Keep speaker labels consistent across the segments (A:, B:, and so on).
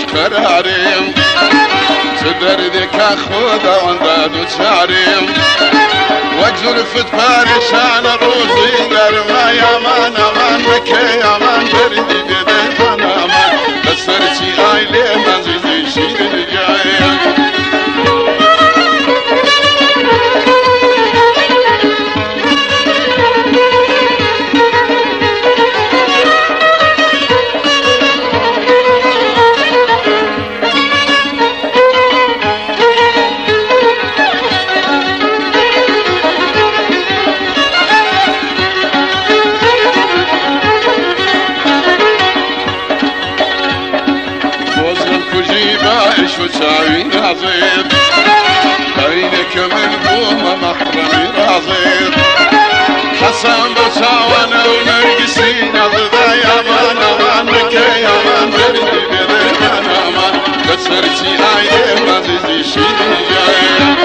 A: قراریم تدردی که خدا ونداد و چاریم وقت زلفت پارشان روزی گرما یامان امان بکی امان دردی بده من امان بسرچی آیله من زیزی شیرین جایم وشاوي نازيد بينك من بوم محرمي رازيد حسن بساوانا ونرقسي نظر يا مان امان بك يا مان بردي بردي من امان بسرتي عيني مازيزي شيدي جاي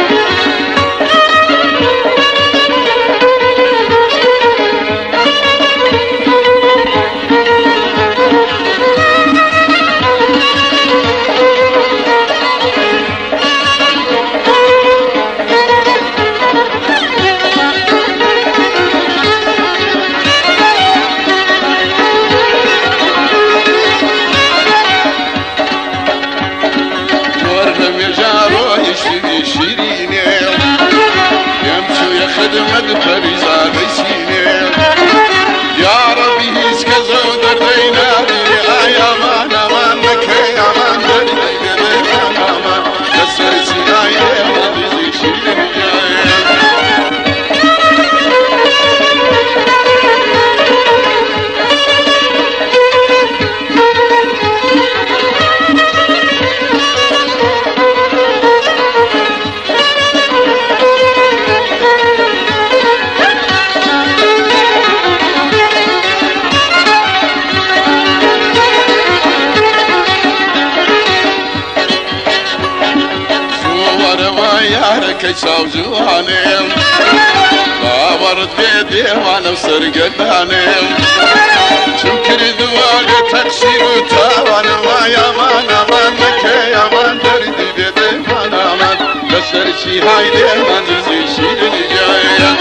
A: سوزوانم باورت بيدي وانا وسرقدانم شكر دوالي تكسير وتاوانا ما يا مان امان لك يا مان دردي بيدي مان امان بسرشي هايدي من زيزي شيرين جايا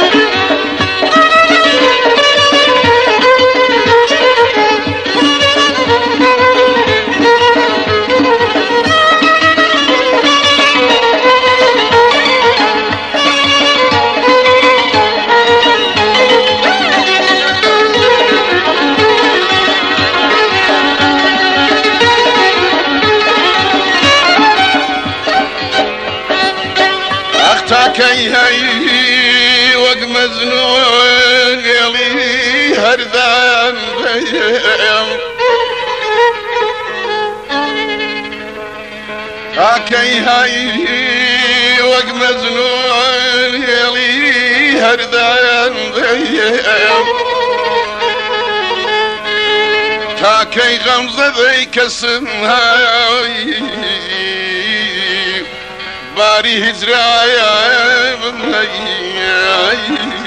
A: كي هاي وق مزنون يلي هردان بيم كي هاي وق مزنون يلي هردان بيم كي غمزة ذيك اسمها باري هجرايا